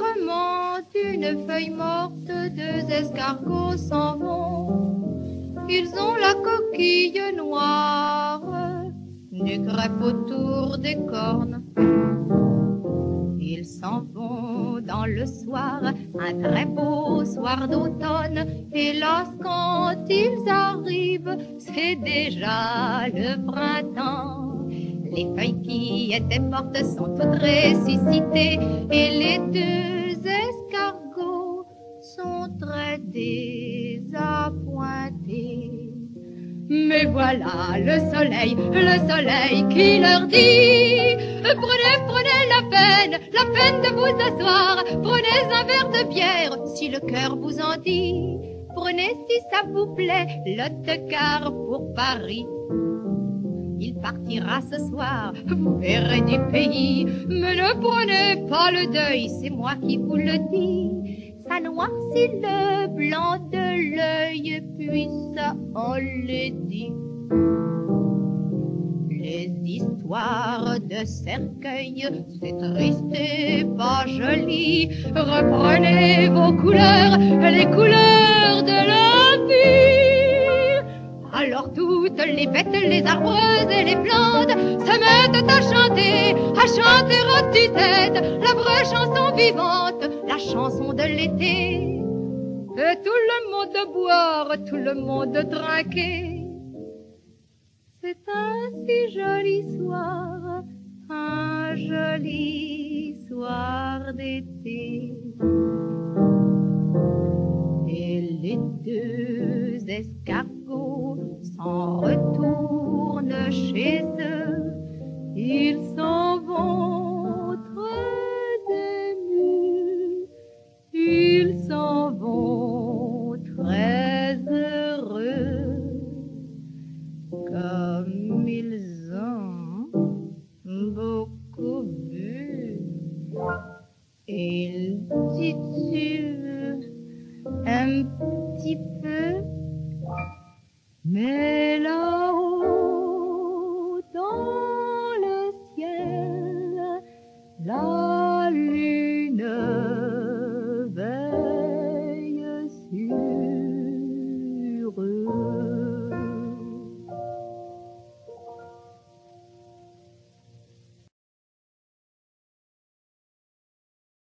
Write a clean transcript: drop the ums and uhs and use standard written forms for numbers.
tendrement une feuille morte, deux escargots s'en vont. Ils ont la coquille noire, du crêpe autour des cornes. Ils s'en vont dans le soir, un très beau soir d'automne. Hélas, quand ils arrivent, c'est déjà le printemps. Les feuilles qui étaient mortes sont toutes ressuscitées et les deux escargots sont très désappointés. Mais voilà le soleil qui leur dit: prenez la peine de vous asseoir, prenez un verre de bière si le cœur vous en dit, prenez si ça vous plaît l'autocar pour Paris. Il partira ce soir, vous verrez du pays, mais ne prenez pas le deuil, c'est moi qui vous le dis. Ça noircit le blanc de l'œil, puis ça enlaidit. Les histoires de cercueil, c'est triste et pas joli. Reprenez vos couleurs, les couleurs de la vie. Alors toutes les bêtes, les arbreuses et les plantes se mettent à chanter à tue-tête la vraie chanson vivante, la chanson de l'été. Et tout le monde boire, tout le monde trinquer. C'est un si joli soir, un joli soir d'été. Et les deux escargots s'en retournent chez eux. Ils s'en vont très émus, ils s'en vont très heureux, comme ils ont beaucoup bu. Ils titubent un petit peu, mais là-haut